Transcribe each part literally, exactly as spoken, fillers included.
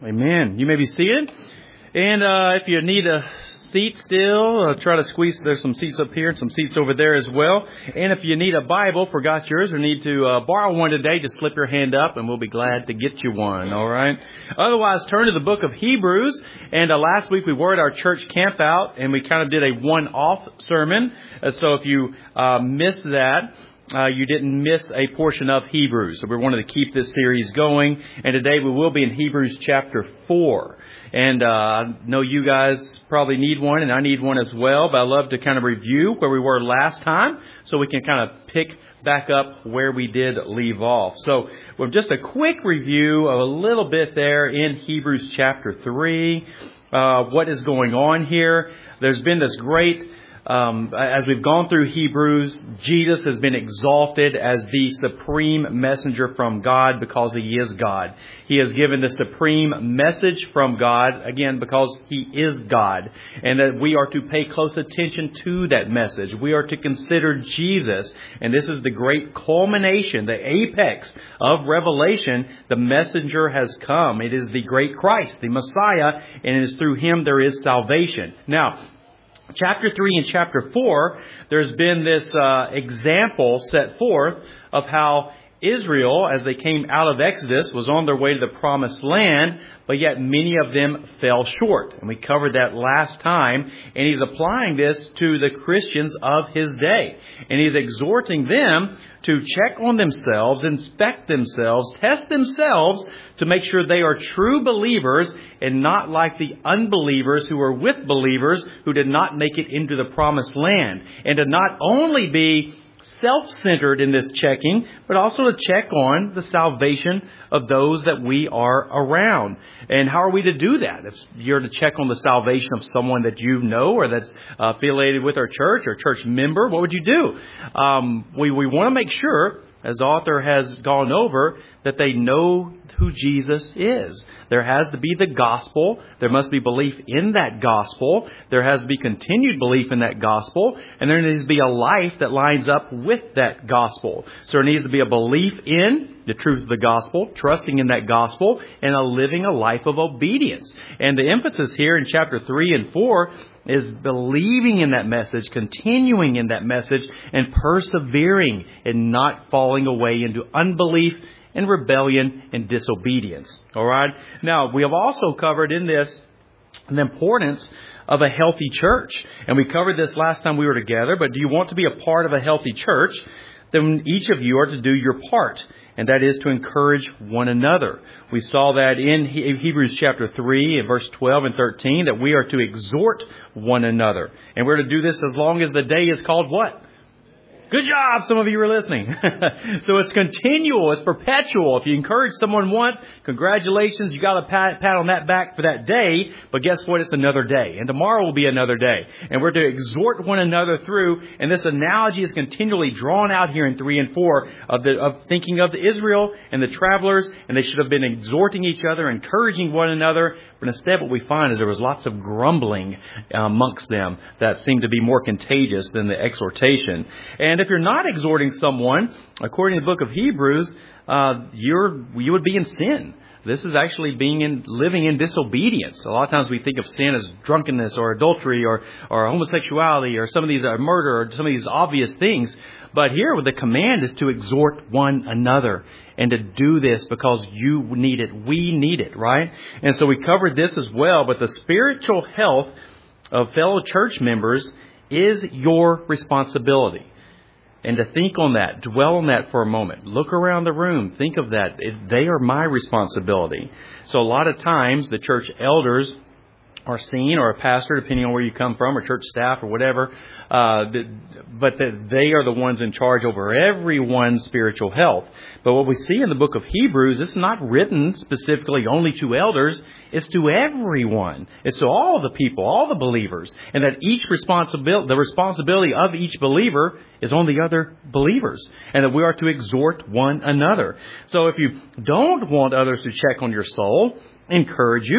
Amen. You may be seated. And uh, if you need a seat still, uh, try to squeeze. There's some seats up here and some seats over there as well. And if you need a Bible, forgot yours, or need to uh, borrow one today, just slip your hand up and we'll be glad to get you one. All right. Otherwise, turn to the book of Hebrews. And uh, last week we were at our church camp out and we kind of did a one-off sermon. Uh, so if you uh, missed that, Uh, you didn't miss a portion of Hebrews. So we wanted to keep this series going. And today we will be in Hebrews chapter four. And uh, I know you guys probably need one, and I need one as well. But I love to kind of review where we were last time so we can kind of pick back up where we did leave off. So with just a quick review of a little bit there in Hebrews chapter three. Uh, what is going on here? There's been this great... Um, as we've gone through Hebrews, Jesus has been exalted as the supreme messenger from God because He is God. He has given the supreme message from God, again, because He is God. And that we are to pay close attention to that message. We are to consider Jesus. And this is the great culmination, the apex of Revelation. The messenger has come. It is the great Christ, the Messiah, and it is through Him there is salvation. Now, Chapter three and chapter four, there's been this uh, example set forth of how Israel, as they came out of Exodus, was on their way to the promised land, but yet many of them fell short. And we covered that last time. And he's applying this to the Christians of his day. And he's exhorting them to check on themselves, inspect themselves, test themselves to make sure they are true believers and not like the unbelievers who were with believers who did not make it into the promised land. And to not only be self-centered in this checking, but also to check on the salvation of those that we are around. And how are we to do that? If you're to check on the salvation of someone that you know or that's uh, affiliated with our church or church member, what would you do? Um, we, we want to make sure, as the author has gone over, that they know who Jesus is. There has to be the gospel. There must be belief in that gospel. There has to be continued belief in that gospel. And there needs to be a life that lines up with that gospel. So there needs to be a belief in the truth of the gospel, trusting in that gospel, and a living a life of obedience. And the emphasis here in chapter three and four is believing in that message, continuing in that message, and persevering and not falling away into unbelief and rebellion and disobedience. All right. Now, we have also covered in this the importance of a healthy church. And we covered this last time we were together. But do you want to be a part of a healthy church? Then each of you are to do your part. And that is to encourage one another. We saw that in Hebrews chapter three, in verse twelve and thirteen, that we are to exhort one another. And we're to do this as long as the day is called what? Good job. Some of you are listening. So it's continual. It's perpetual. If you encourage someone once, congratulations. You got a pat, pat on that back for that day. But guess what? It's another day. And tomorrow will be another day. And we're to exhort one another through. And this analogy is continually drawn out here in three and four of the of thinking of the Israel and the travelers. And they should have been exhorting each other, encouraging one another. But instead what we find is there was lots of grumbling amongst them that seemed to be more contagious than the exhortation. And if you're not exhorting someone, according to the book of Hebrews, uh, you're you would be in sin. This is actually being in living in disobedience. A lot of times we think of sin as drunkenness or adultery or, or homosexuality or some of these uh, murder or some of these obvious things. But here the command is to exhort one another and to do this because you need it. We need it, right? And so we covered this as well. But the spiritual health of fellow church members is your responsibility. And to think on that, dwell on that for a moment. Look around the room. Think of that. It, they are my responsibility. So a lot of times the church elders are seen, or a pastor, depending on where you come from, or church staff, or whatever, uh, but that they are the ones in charge over everyone's spiritual health. But what we see in the book of Hebrews, it's not written specifically only to elders. It's to everyone. It's to all the people, all the believers. And that each responsibility, the responsibility of each believer is on the other believers. And that we are to exhort one another. So if you don't want others to check on your soul, encourage you,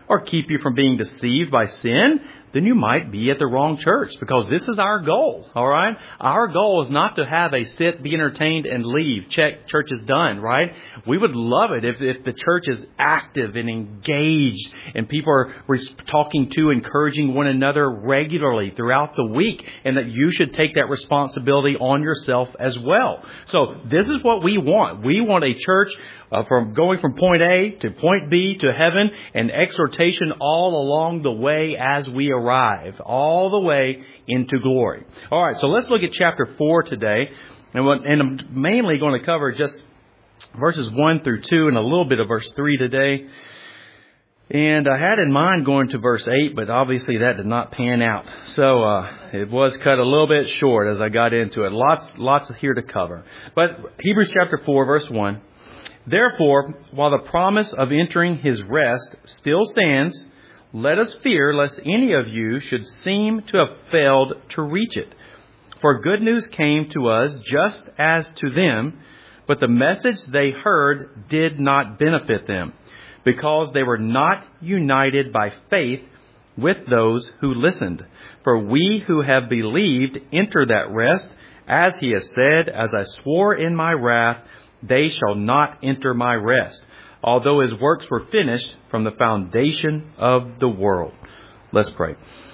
or keep you from being deceived by sin, then you might be at the wrong church, because this is our goal, all right? Our goal is not to have a sit, be entertained, and leave. Check, church is done, right? We would love it if, if the church is active and engaged and people are talking to, encouraging one another regularly throughout the week, and that you should take that responsibility on yourself as well. So this is what we want. We want a church Uh, from going from point A to point B to heaven, and exhortation all along the way as we arrive, all the way into glory. All right, so let's look at chapter four today, and, what, and I'm mainly going to cover just verses one through two and a little bit of verse three today. And I had in mind going to verse eight, but obviously that did not pan out. So uh, it was cut a little bit short as I got into it. Lots, lots here to cover. But Hebrews chapter four, verse one. Therefore, while the promise of entering his rest still stands, let us fear lest any of you should seem to have failed to reach it. For good news came to us just as to them, but the message they heard did not benefit them, because they were not united by faith with those who listened. For we who have believed enter that rest, as he has said, as I swore in my wrath, they shall not enter my rest, although his works were finished from the foundation of the world. Let's pray.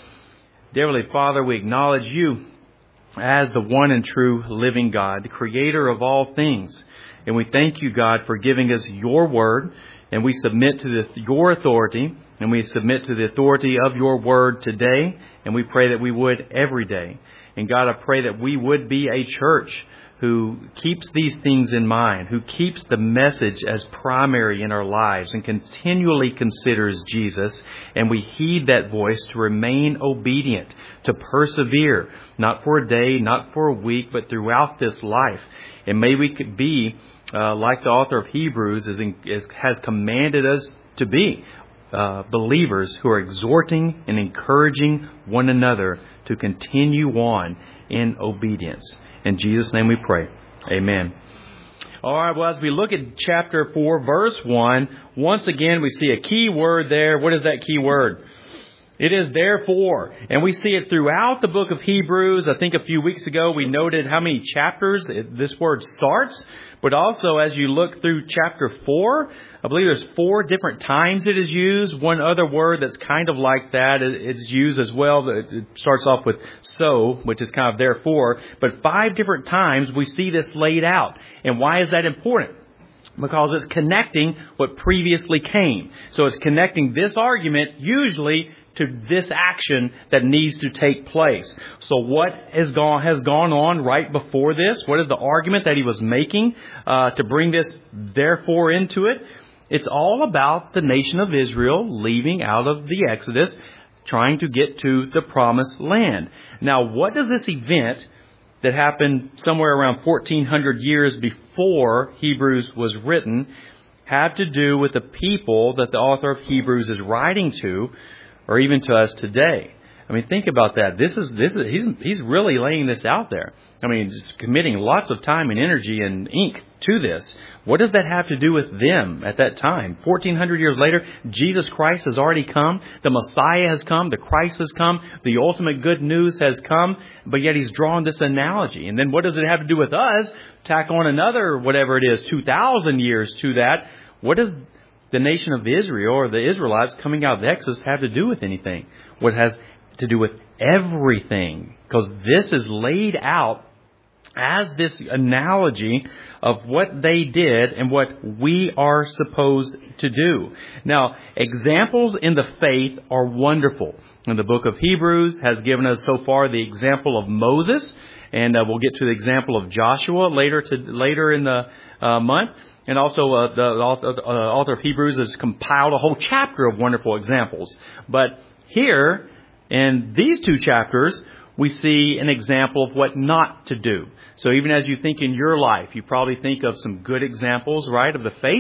Dear Heavenly Father, we acknowledge you as the one and true living God, the creator of all things. And we thank you, God, for giving us your word. And we submit to the, your authority, and we submit to the authority of your word today. And we pray that we would every day. And God, I pray that we would be a church who keeps these things in mind, who keeps the message as primary in our lives and continually considers Jesus. And we heed that voice to remain obedient, to persevere, not for a day, not for a week, but throughout this life. And may we could be uh, like the author of Hebrews is, in, is, has commanded us to be, uh, believers who are exhorting and encouraging one another to continue on in obedience. In Jesus' name we pray. Amen. All right, well, as we look at chapter four, verse one, once again we see a key word there. What is that key word? It is therefore. And we see it throughout the book of Hebrews. I think a few weeks ago we noted how many chapters this word starts. But also as you look through chapter four, I believe there's four different times it is used. One other word that's kind of like that is used as well. It starts off with so, which is kind of therefore. But five different times we see this laid out. And why is that important? Because it's connecting what previously came. So it's connecting this argument usually to this action that needs to take place. So what has gone has gone on right before this? What is the argument that he was making uh, to bring this therefore into it? It's all about the nation of Israel leaving out of the Exodus, trying to get to the promised land. Now, what does this event that happened somewhere around fourteen hundred years before Hebrews was written have to do with the people that the author of Hebrews is writing to, or even to us today? I mean, think about that. This is this is he's he's really laying this out there. I mean, just committing lots of time and energy and ink to this. What does that have to do with them at that time? fourteen hundred years later, Jesus Christ has already come. The Messiah has come. The Christ has come. The ultimate good news has come. But yet he's drawn this analogy. And then what does it have to do with us? Tack on another, whatever it is, two thousand years to that. What does the nation of Israel or the Israelites coming out of the Exodus have to do with anything? What has to do with everything? Because this is laid out as this analogy of what they did and what we are supposed to do. Now, examples in the faith are wonderful. And the book of Hebrews has given us so far the example of Moses, and uh, we'll get to the example of Joshua later to later in the uh, month. And also uh, the author, uh, author of Hebrews has compiled a whole chapter of wonderful examples. But here in these two chapters, we see an example of what not to do. So even as you think in your life, you probably think of some good examples, right, of the faith.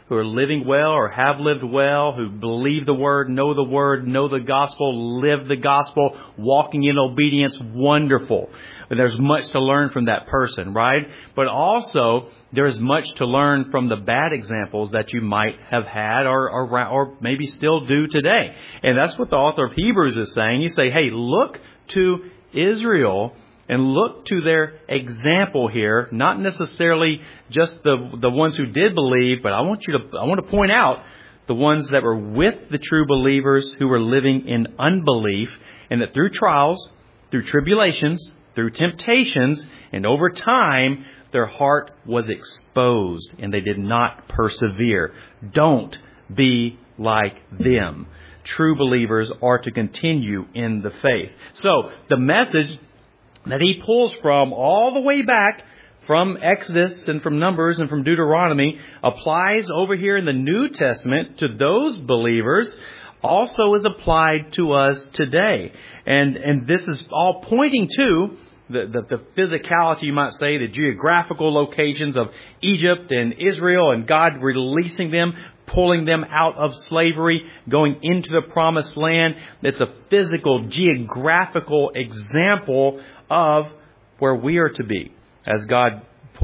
who are living well or have lived well, who believe the Word, know the Word, know the gospel, live the gospel, walking in obedience, wonderful. But there's much to learn from that person, right? But also, there's much to learn from the bad examples that you might have had or, or, or maybe still do today. And that's what the author of Hebrews is saying. You say, hey, look to Israel and look to their example here, not necessarily just the the ones who did believe, but I want you to I want to point out the ones that were with the true believers who were living in unbelief, and that through trials, through tribulations, through temptations, and over time, their heart was exposed and they did not persevere. Don't be like them. True believers are to continue in the faith. So the message that he pulls from all the way back from Exodus and from Numbers and from Deuteronomy applies over here in the New Testament to those believers, also is applied to us today. And and this is all pointing to the, the, the physicality, you might say, the geographical locations of Egypt and Israel, and God releasing them, pulling them out of slavery, going into the promised land. It's a physical, geographical example of where we are to be as God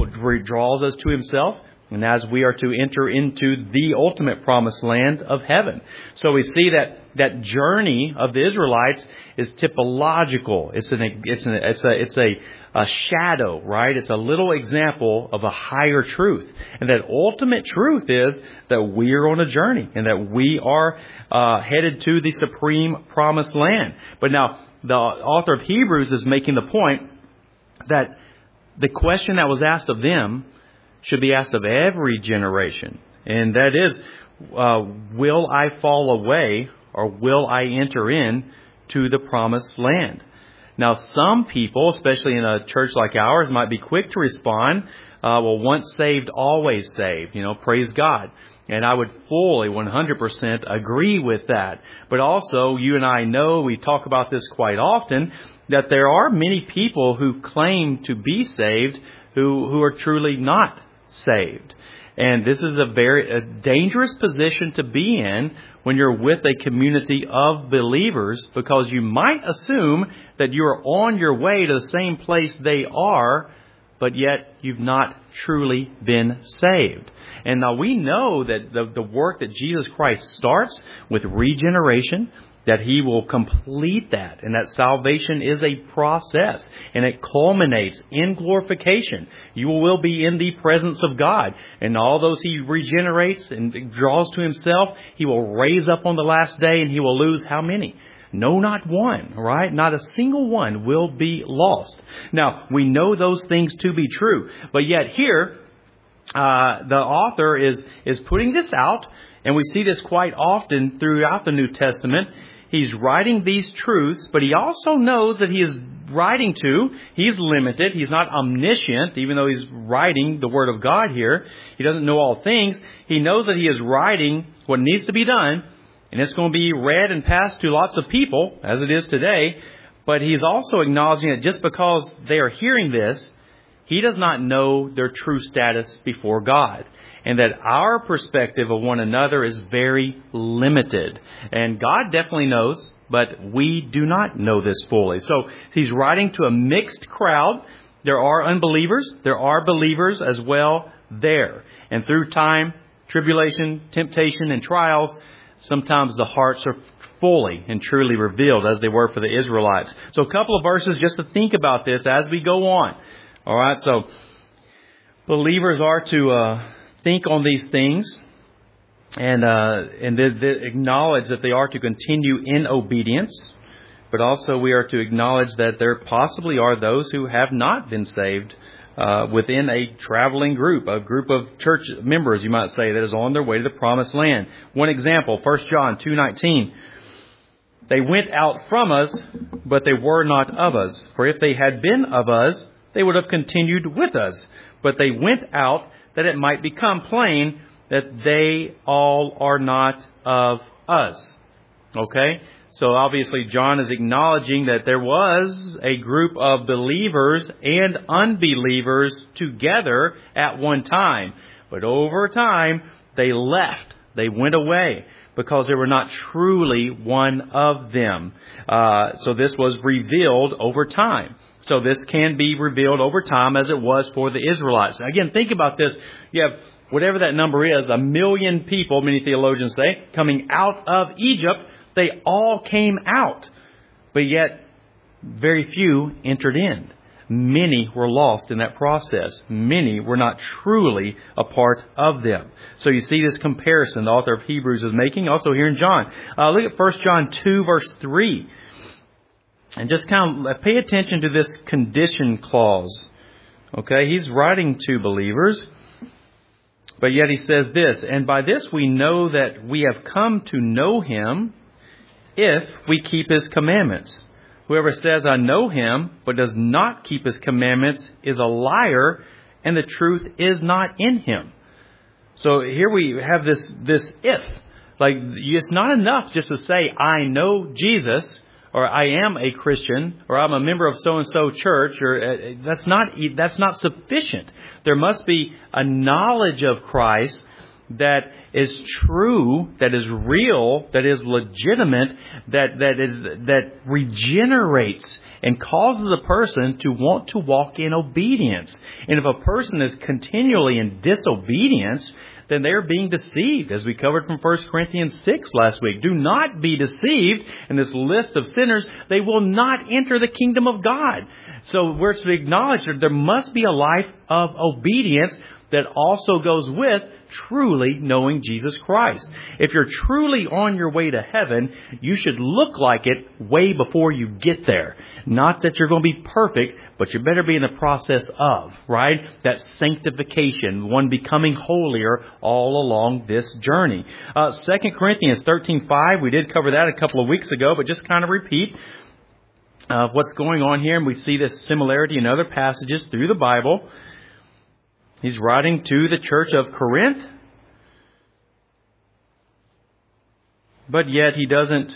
draws us to Himself, and as we are to enter into the ultimate promised land of heaven. So we see that that journey of the Israelites is typological. It's an it's an it's a it's a, a shadow, right? It's a little example of a higher truth, and that ultimate truth is that we are on a journey and that we are uh, headed to the supreme promised land. But now, the author of Hebrews is making the point that the question that was asked of them should be asked of every generation. And that is, uh, will I fall away or will I enter in to the promised land? Now, some people, especially in a church like ours, might be quick to respond, uh, well, once saved, always saved. You know, praise God. And I would fully one hundred percent agree with that. But also, you and I know, we talk about this quite often, that there are many people who claim to be saved who, who are truly not saved. And this is a very a dangerous position to be in when you're with a community of believers, because you might assume that you're on your way to the same place they are, but yet you've not truly been saved. And now we know that the, the work that Jesus Christ starts with regeneration, that He will complete that, and that salvation is a process, and it culminates in glorification. You will be in the presence of God, and all those He regenerates and draws to Himself, He will raise up on the last day, and He will lose how many? No, not one, right? Not a single one will be lost. Now, we know those things to be true, but yet here, uh, the author is, is putting this out, and we see this quite often throughout the New Testament. He's writing these truths, but he also knows that he is writing to, he's limited, he's not omniscient, even though he's writing the Word of God here. He doesn't know all things. He knows that he is writing what needs to be done, and it's going to be read and passed to lots of people, as it is today. But he's also acknowledging that just because they are hearing this, he does not know their true status before God. And that our perspective of one another is very limited. And God definitely knows, but we do not know this fully. So he's writing to a mixed crowd. There are unbelievers. There are believers as well there. And through time, tribulation, temptation, and trials, sometimes the hearts are fully and truly revealed as they were for the Israelites. So a couple of verses just to think about this as we go on. All right, so believers are to uh, think on these things and uh, and they, they acknowledge that they are to continue in obedience, but also we are to acknowledge that there possibly are those who have not been saved uh, within a traveling group, a group of church members, you might say, that is on their way to the promised land. One example, First John two nineteen. They went out from us, but they were not of us. For if they had been of us, they would have continued with us. But they went out that it might become plain that they all are not of us. Okay? So obviously John is acknowledging that there was a group of believers and unbelievers together at one time. But over time, They left. They went away because they were not truly one of them. Uh, so this was revealed over time. So this can be revealed over time as it was for the Israelites. Again, think about this. You have whatever that number is, a million people, many theologians say, coming out of Egypt. They all came out, but yet very few entered in. Many were lost in that process. Many were not truly a part of them. So you see this comparison the author of Hebrews is making also here in John. Uh, look at First John two, verse three. And just kind of pay attention to this condition clause. Okay, he's writing to believers. But yet he says this, and by this we know that we have come to know Him if we keep His commandments. Whoever says, I know Him, but does not keep His commandments is a liar, and the truth is not in him. So here we have this, this if. Like, it's not enough just to say, I know Jesus, or I am a Christian, or I'm a member of so-and-so church, or uh, that's not, that's not sufficient. There must be a knowledge of Christ that is true, that is real, that is legitimate, that, that is, that regenerates and causes a person to want to walk in obedience. And if a person is continually in disobedience, then they're being deceived, as we covered from First Corinthians six last week. Do not be deceived in this list of sinners. They will not enter the kingdom of God. So we're to acknowledge that there must be a life of obedience that also goes with truly knowing Jesus Christ. If you're truly on your way to heaven, you should look like it way before you get there. Not that you're going to be perfect, but you better be in the process of, right? That sanctification, one becoming holier all along this journey. Uh, Second Corinthians thirteen five, we did cover that a couple of weeks ago, but just kind of repeat uh, what's going on here. And we see this similarity in other passages through the Bible. He's writing to the church of Corinth, but yet he doesn't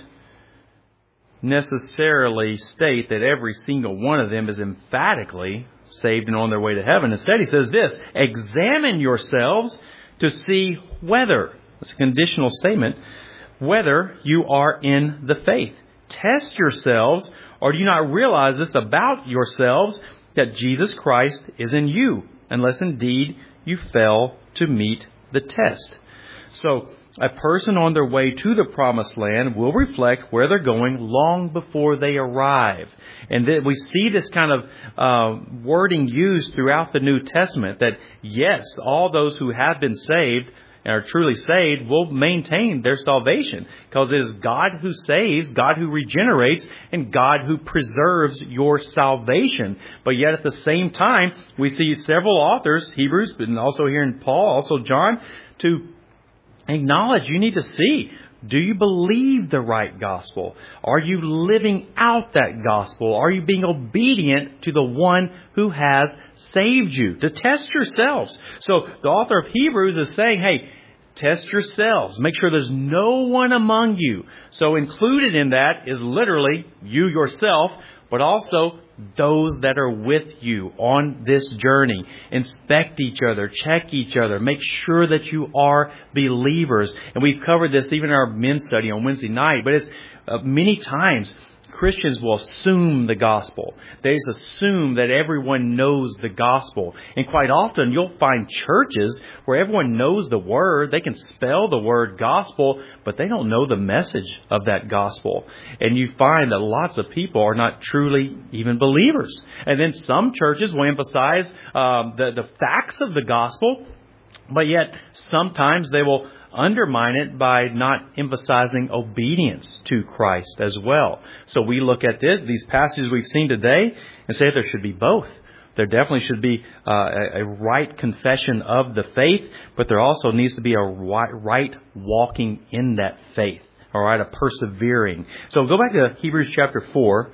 necessarily state that every single one of them is emphatically saved and on their way to heaven. Instead, he says this, examine yourselves to see whether, it's a conditional statement, whether you are in the faith. Test yourselves, or do you not realize this about yourselves, that Jesus Christ is in you, unless indeed you fail to meet the test. So, a person on their way to the promised land will reflect where they're going long before they arrive. And that we see this kind of uh, wording used throughout the New Testament, that yes, all those who have been saved and are truly saved will maintain their salvation, because it is God who saves, God who regenerates, and God who preserves your salvation. But yet at the same time, we see several authors, Hebrews, and also here in Paul, also John, to acknowledge you need to see, do you believe the right gospel? Are you living out that gospel? Are you being obedient to the one who has saved you? To test yourselves. So the author of Hebrews is saying, hey, test yourselves. Make sure there's no one among you. So included in that is literally you yourself, but also those that are with you on this journey. Inspect each other, check each other, make sure that you are believers. And we've covered this even in our men's study on Wednesday night, but it's uh, many times Christians will assume the gospel. They just assume that everyone knows the gospel. And quite often you'll find churches where everyone knows the word. They can spell the word gospel, but they don't know the message of that gospel. And you find that lots of people are not truly even believers. And then some churches will emphasize um, the, the facts of the gospel, but yet sometimes they will undermine it by not emphasizing obedience to Christ as well. So we look at this, these passages we've seen today, and say there should be both. There definitely should be uh, a, a right confession of the faith, but there also needs to be a right, right walking in that faith. All right, a persevering. So go back to Hebrews chapter four,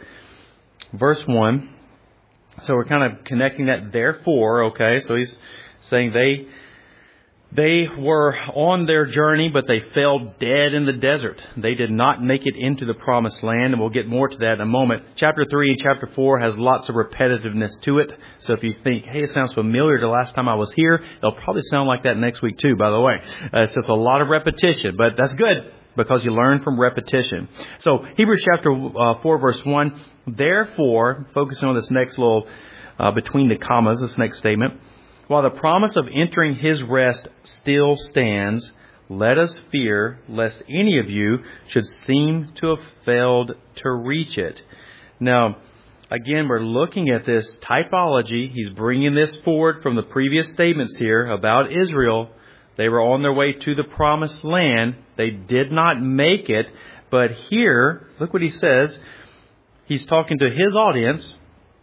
verse one. So we're kind of connecting that therefore, okay? So he's saying they They were on their journey, but they fell dead in the desert. They did not make it into the promised land, and we'll get more to that in a moment. Chapter three and chapter four has lots of repetitiveness to it. So if you think, hey, it sounds familiar to last time I was here, it'll probably sound like that next week too, by the way. Uh, it's just a lot of repetition, but that's good because you learn from repetition. So Hebrews chapter uh, four, verse one, therefore, focusing on this next little, uh, between the commas, this next statement, while the promise of entering His rest still stands, let us fear lest any of you should seem to have failed to reach it. Now, again, we're looking at this typology. He's bringing this forward from the previous statements here about Israel. They were on their way to the promised land. They did not make it. But here, look what he says. He's talking to his audience,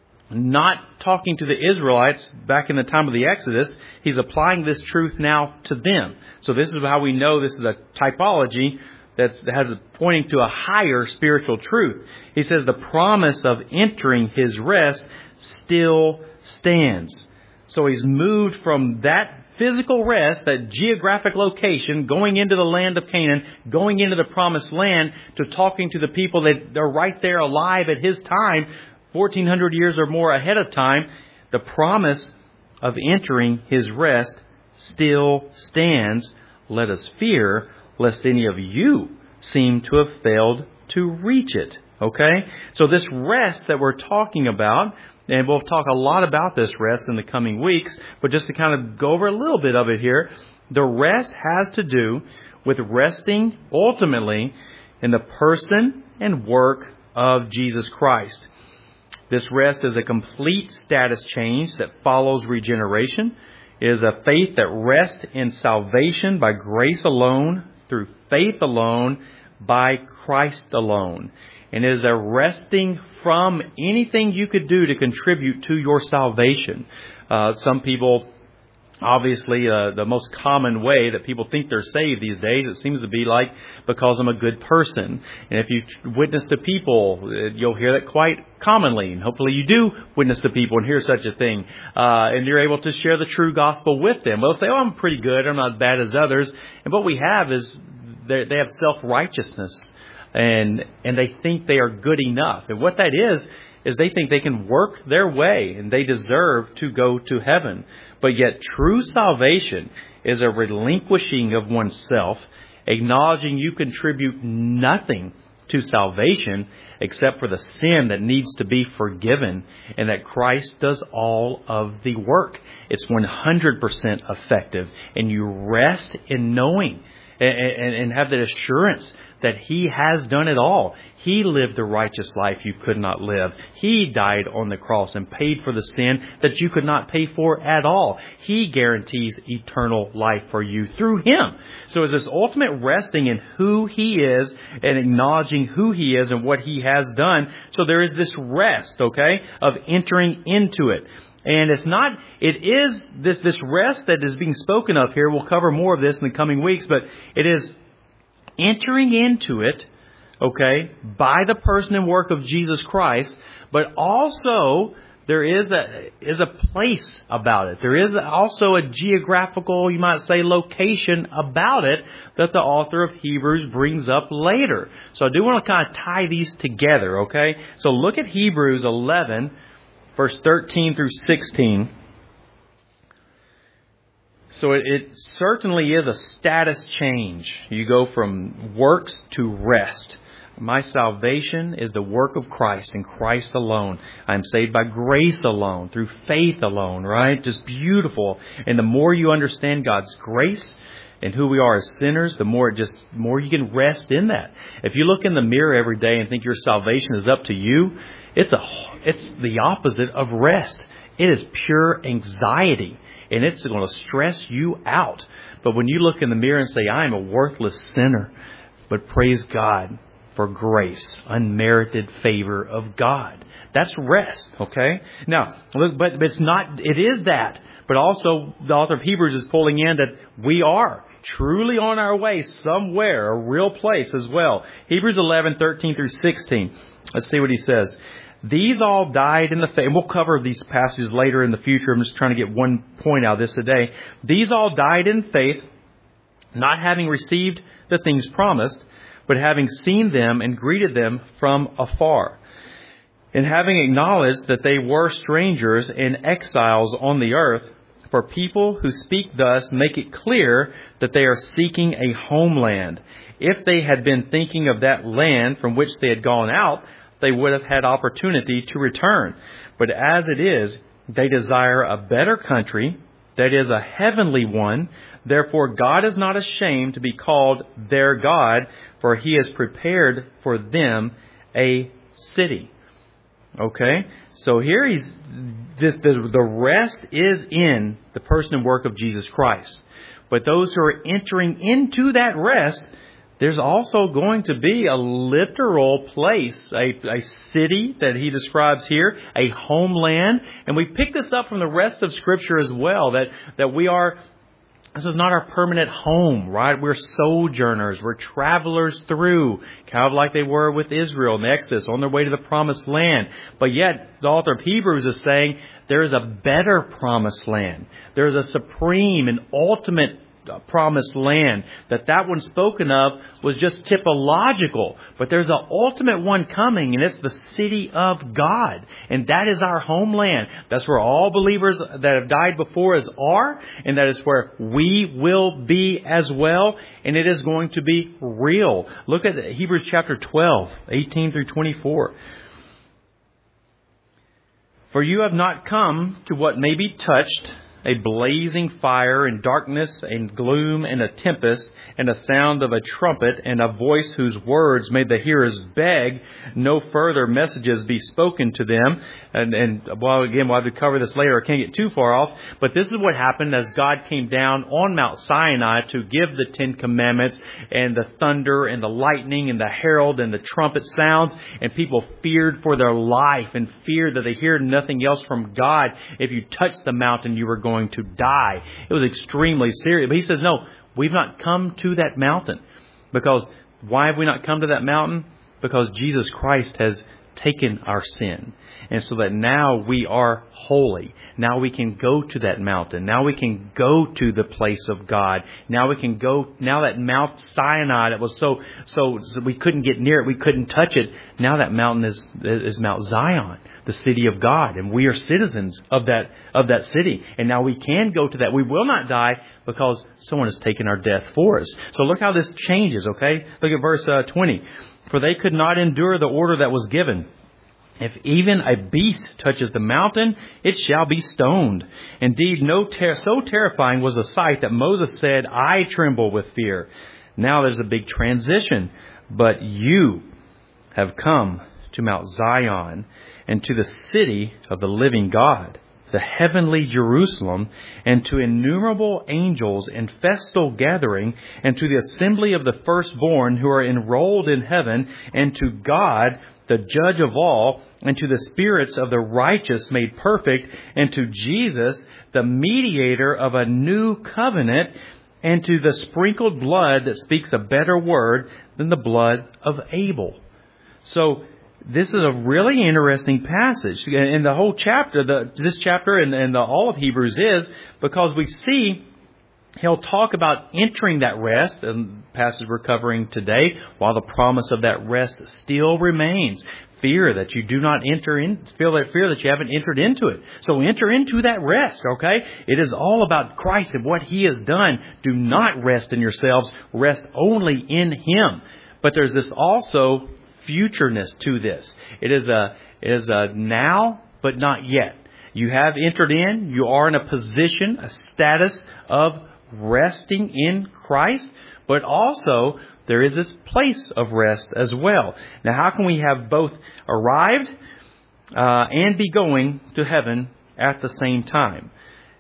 not talking to the Israelites back in the time of the Exodus. He's applying this truth now to them. So this is how we know this is a typology that's, that has a, pointing to a higher spiritual truth. He says the promise of entering His rest still stands. So he's moved from that physical rest, that geographic location, going into the land of Canaan, going into the promised land, to talking to the people that are right there alive at His time, fourteen hundred years or more ahead of time. The promise of entering His rest still stands. Let us fear lest any of you seem to have failed to reach it. Okay? So this rest that we're talking about, and we'll talk a lot about this rest in the coming weeks, but just to kind of go over a little bit of it here, the rest has to do with resting ultimately in the person and work of Jesus Christ. This rest is a complete status change that follows regeneration. It is a faith that rests in salvation by grace alone, through faith alone, by Christ alone. And it is a resting from anything you could do to contribute to your salvation. Uh, some people, obviously, uh, the most common way that people think they're saved these days, it seems to be like because I'm a good person. And if you witness to people, you'll hear that quite commonly. And hopefully you do witness to people and hear such a thing. Uh, and you're able to share the true gospel with them. They'll say, oh, I'm pretty good. I'm not as bad as others. And what we have is they have self-righteousness. And and they think they are good enough. And what that is, is they think they can work their way and they deserve to go to heaven. But yet true salvation is a relinquishing of oneself, acknowledging you contribute nothing to salvation except for the sin that needs to be forgiven, and that Christ does all of the work. It's one hundred percent effective, and you rest in knowing and, and, and have that assurance that He has done it all. He lived the righteous life you could not live. He died on the cross and paid for the sin that you could not pay for at all. He guarantees eternal life for you through Him. So it's this ultimate resting in who He is and acknowledging who He is and what He has done. So there is this rest, okay, of entering into it. And it's not, it is this, this rest that is being spoken of here. We'll cover more of this in the coming weeks, but it is entering into it, okay, by the person and work of Jesus Christ, but also there is a is a place about it. There is also a geographical, you might say, location about it that the author of Hebrews brings up later. So I do want to kind of tie these together, okay? So look at Hebrews eleven, verse thirteen through sixteen. So it, it certainly is a status change. You go from works to rest. My salvation is the work of Christ and Christ alone. I'm saved by grace alone, through faith alone, right? Just beautiful. And the more you understand God's grace and who we are as sinners, the more it just more you can rest in that. If you look in the mirror every day and think your salvation is up to you, it's a it's the opposite of rest. It is pure anxiety. And it's going to stress you out. But when you look in the mirror and say, I am a worthless sinner, but praise God for grace, unmerited favor of God. That's rest, okay? Now, look, but, but it's not, it is that. But also, the author of Hebrews is pulling in that we are truly on our way somewhere, a real place as well. Hebrews eleven, thirteen through sixteen. Let's see what he says. These all died in the faith. And we'll cover these passages later in the future. I'm just trying to get one point out of this today. These all died in faith, not having received the things promised, but having seen them and greeted them from afar, and having acknowledged that they were strangers and exiles on the earth. For people who speak thus make it clear that they are seeking a homeland. If they had been thinking of that land from which they had gone out, they would have had opportunity to return. But as it is, they desire a better country, that is a heavenly one. Therefore, God is not ashamed to be called their God, for He has prepared for them a city. Okay, so here he's this, the, the rest is in the person and work of Jesus Christ. But those who are entering into that rest, there's also going to be a literal place, a, a city that he describes here, a homeland. And we pick this up from the rest of Scripture as well, that, that we are, this is not our permanent home, right? We're sojourners. We're travelers through, kind of like they were with Israel in Exodus on their way to the promised land. But yet, the author of Hebrews is saying there is a better promised land. There is a supreme and ultimate promised land. That that one spoken of was just typological, but there's an ultimate one coming, and it's the city of God, and that is our homeland. That's where all believers that have died before us are, and that is where we will be as well, and it is going to be real. Look at Hebrews chapter twelve, eighteen through twenty-four. For you have not come to what may be touched, a blazing fire and darkness and gloom and a tempest and a sound of a trumpet and a voice whose words made the hearers beg no further messages be spoken to them. And, and well, again, we'll have to cover this later. I can't get too far off. But this is what happened as God came down on Mount Sinai to give the Ten Commandments, and the thunder and the lightning and the herald and the trumpet sounds. And people feared for their life and feared that they heard nothing else from God. If you touched the mountain, you were going to die. It was extremely serious. But he says, no, we've not come to that mountain. Because why have we not come to that mountain? Because Jesus Christ has taken our sin. And so that now we are holy. Now we can go to that mountain. Now we can go to the place of God. Now we can go, now that Mount Sinai that was so, so, so we couldn't get near it, we couldn't touch it. Now that mountain is, is Mount Zion, the city of God. And we are citizens of that, of that city. And now we can go to that. We will not die because someone has taken our death for us. So look how this changes, okay? Look at verse uh, twenty. For they could not endure the order that was given. If even a beast touches the mountain, it shall be stoned. Indeed, no ter- so terrifying was the sight that Moses said, I tremble with fear. Now there's a big transition. But you have come to Mount Zion and to the city of the living God, the heavenly Jerusalem, and to innumerable angels in festal gathering, and to the assembly of the firstborn who are enrolled in heaven, and to God, the judge of all, and to the spirits of the righteous made perfect, and to Jesus, the mediator of a new covenant, and to the sprinkled blood that speaks a better word than the blood of Abel. So this is a really interesting passage. In the whole chapter, the, this chapter and, and the, all of Hebrews is because we see he'll talk about entering that rest, and the passage we're covering today, while the promise of that rest still remains. Fear that you do not enter in, feel that fear that you haven't entered into it. So enter into that rest, okay? It is all about Christ and what He has done. Do not rest in yourselves. Rest only in Him. But there's this also futureness to this. It is a, it is a now, but not yet. You have entered in. You are in a position, a status of resting in Christ, but also there is this place of rest as well. Now, how can we have both arrived uh, and be going to heaven at the same time?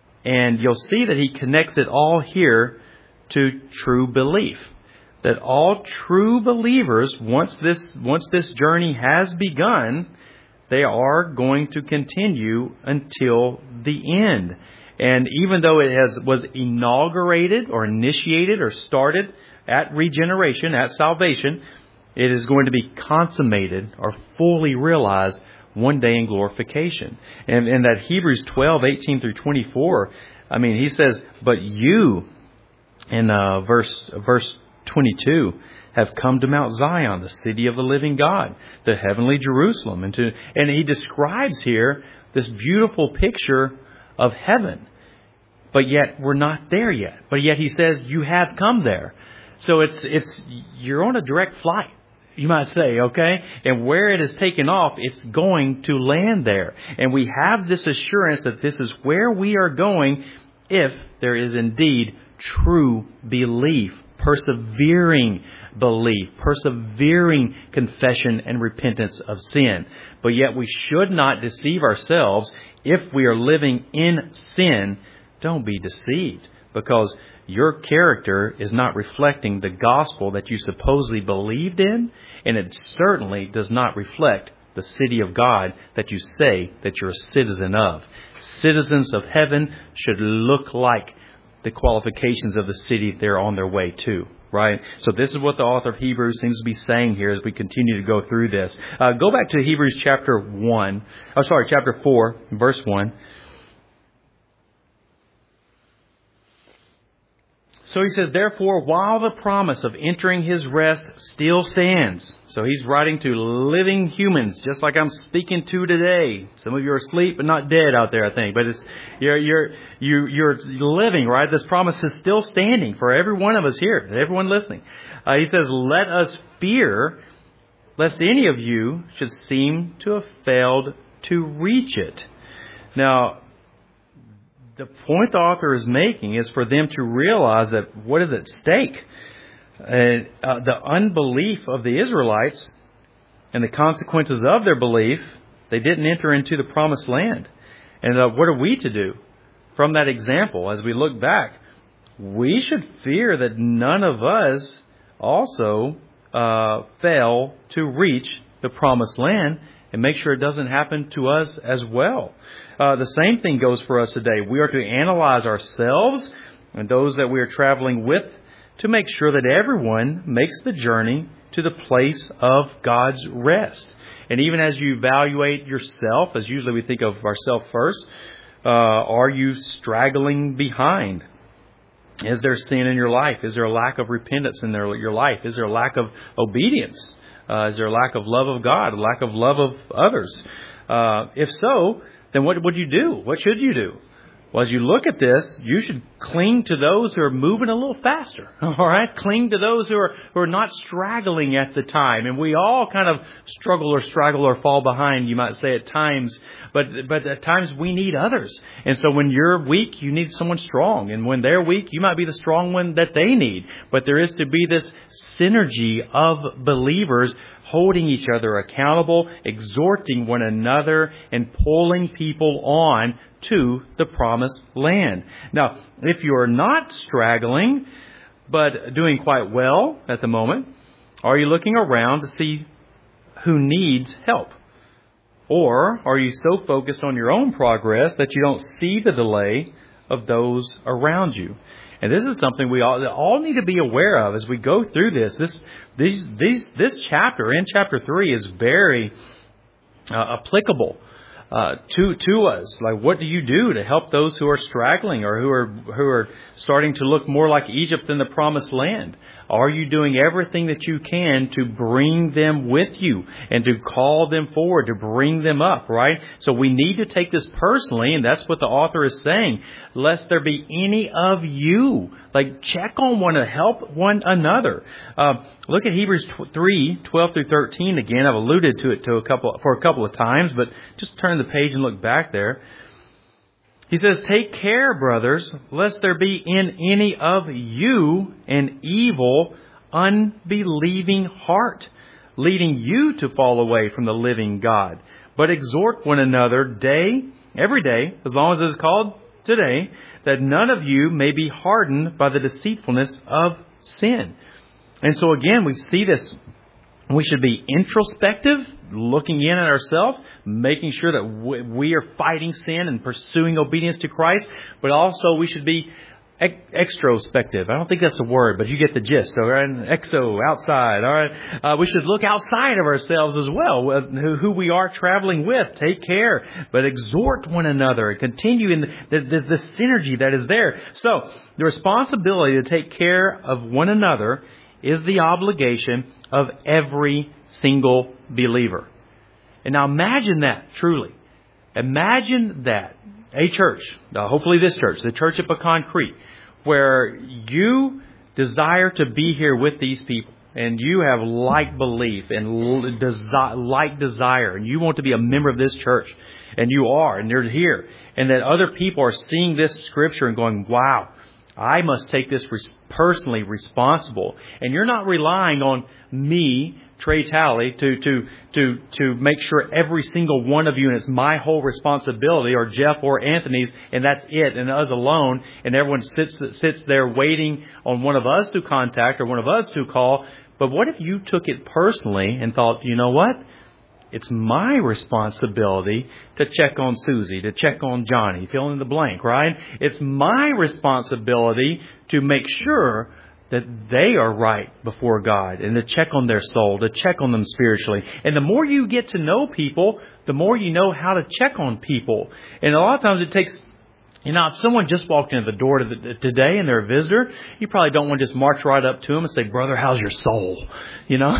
And you'll see that he connects it all here to true belief. That all true believers, once this once this journey has begun, they are going to continue until the end. And even though it has was inaugurated or initiated or started at regeneration, at salvation, it is going to be consummated or fully realized one day in glorification. And in that Hebrews twelve, eighteen through twenty-four, I mean, he says, but you, in uh, verse verse twenty-two, have come to Mount Zion, the city of the living God, the heavenly Jerusalem. And, to, and he describes here this beautiful picture of heaven. But yet we're not there yet. But yet he says you have come there. So it's it's you're on a direct flight, you might say, okay? And where it has taken off, it's going to land there. And we have this assurance that this is where we are going if there is indeed true belief, persevering belief, persevering confession and repentance of sin. But yet we should not deceive ourselves. If we are living in sin, don't be deceived, because your character is not reflecting the gospel that you supposedly believed in, and it certainly does not reflect the city of God that you say that you're a citizen of. Citizens of heaven should look like the qualifications of the city they're on their way to, right? So this is what the author of Hebrews seems to be saying here as we continue to go through this. Uh, go back to Hebrews chapter one. Oh, sorry, chapter four, verse one. So he says, therefore, while the promise of entering his rest still stands. So he's writing to living humans, just like I'm speaking to today. Some of you are asleep, but not dead out there, I think. But it's you're you're you, you're living, right? This promise is still standing for every one of us here, everyone listening. Uh, he says, let us fear, lest any of you should seem to have failed to reach it. Now, the point the author is making is for them to realize that what is at stake. Uh, uh, the unbelief of the Israelites and the consequences of their belief, they didn't enter into the promised land. And uh, what are we to do? From that example, as we look back, we should fear that none of us also uh, fail to reach the promised land, and make sure it doesn't happen to us as well. Uh, the same thing goes for us today. We are to analyze ourselves and those that we are traveling with to make sure that everyone makes the journey to the place of God's rest. And even as you evaluate yourself, as usually we think of ourselves first, uh, are you straggling behind? Is there sin in your life? Is there a lack of repentance in their, your life? Is there a lack of obedience? Uh, is there a lack of love of God, a lack of love of others? Uh, if so, then what would you do? What should you do? Well, as you look at this, you should cling to those who are moving a little faster. All right? Cling to those who are who are not straggling at the time. And we all kind of struggle or straggle or fall behind, you might say, at times. But but at times we need others. And so when you're weak, you need someone strong. And when they're weak, you might be the strong one that they need. But there is to be this synergy of believers holding each other accountable, exhorting one another, and pulling people on to the promised land. Now, if you're not straggling, but doing quite well at the moment, are you looking around to see who needs help? Or are you so focused on your own progress that you don't see the delay of those around you? And this is something we all, all need to be aware of as we go through this. This, these, these, this chapter, in chapter three, is very uh, applicable uh, to to us. Like, what do you do to help those who are straggling or who are who are starting to look more like Egypt than the promised land? Are you doing everything that you can to bring them with you and to call them forward, to bring them up, right? So we need to take this personally, and that's what the author is saying. Lest there be any of you. Like, check on one to help one another. Uh, look at Hebrews three, twelve through thirteen again. I've alluded to it to a couple for a couple of times, but just turn the page and look back there. He says, take care, brothers, lest there be in any of you an evil, unbelieving heart, leading you to fall away from the living God. But exhort one another day, every day, as long as it is called today, that none of you may be hardened by the deceitfulness of sin. And so again, we see this. We should be introspective, looking in at ourselves, making sure that we are fighting sin and pursuing obedience to Christ. But also we should be extrospective. I don't think that's a word, but you get the gist. So, right? Exo, outside. All right. Uh, we should look outside of ourselves as well, uh, who, who we are traveling with. Take care, but exhort one another and continue in the, the, the, the synergy that is there. So, the responsibility to take care of one another is the obligation of every single believer. And now imagine that, truly. Imagine that. A church, uh, hopefully this church, the church at Pecan Creek, where you desire to be here with these people and you have like belief and desi- like desire and you want to be a member of this church and you are and they're here and that other people are seeing this scripture and going, wow, I must take this res- personally responsible. And you're not relying on me, Trey Talley, to, to, to, to make sure every single one of you, and it's my whole responsibility, or Jeff or Anthony's, and that's it, and us alone, and everyone sits, sits there waiting on one of us to contact or one of us to call. But what if you took it personally and thought, you know what? It's my responsibility to check on Susie, to check on Johnny, fill in the blank, right? It's my responsibility to make sure that they are right before God and to check on their soul, to check on them spiritually. And the more you get to know people, the more you know how to check on people. And a lot of times it takes, you know, if someone just walked into the door to the, today and they're a visitor, you probably don't want to just march right up to them and say, brother, how's your soul? You know,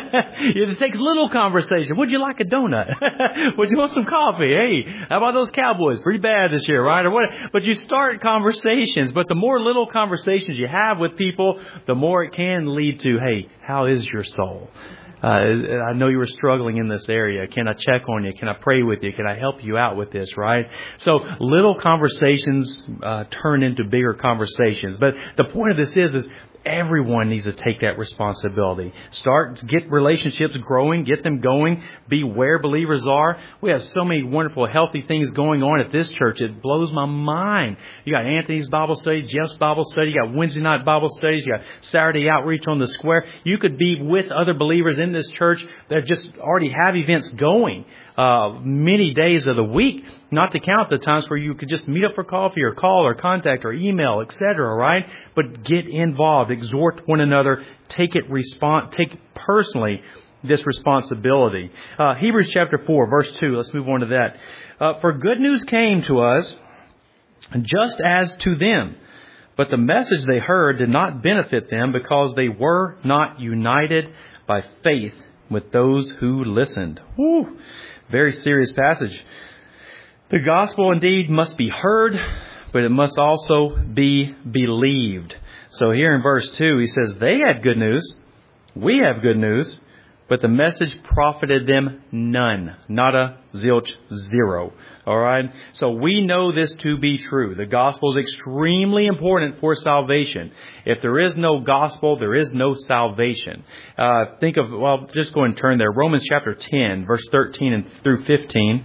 it takes little conversation. Would you like a donut? Would you want some coffee? Hey, how about those Cowboys? Pretty bad this year, right? Or what? But you start conversations. But the more little conversations you have with people, the more it can lead to, hey, how is your soul? Uh, I know you were struggling in this area. Can I check on you? Can I pray with you? Can I help you out with this, right? So little conversations uh, turn into bigger conversations. But the point of this is, is everyone needs to take that responsibility. Start, get relationships growing, get them going, be where believers are. We have so many wonderful, healthy things going on at this church. It blows my mind. You got Anthony's Bible study, Jeff's Bible study, you got Wednesday night Bible studies, you got Saturday outreach on the square. You could be with other believers in this church that just already have events going. Uh, many days of the week, not to count the times where you could just meet up for coffee or call or contact or email, et cetera, right? But get involved, exhort one another, take it respon- take personally this responsibility. Uh, Hebrews chapter four, verse two, let's move on to that. Uh, for good news came to us just as to them, but the message they heard did not benefit them because they were not united by faith with those who listened. Woo! Very serious passage. The gospel indeed must be heard, but it must also be believed. So here in verse two, he says, they had good news. We have good news, but the message profited them none. Not a zilch, zero. All right. So we know this to be true. The gospel is extremely important for salvation. If there is no gospel, there is no salvation. Uh, think of, well, just go and turn there. Romans chapter ten, verse thirteen and through fifteen.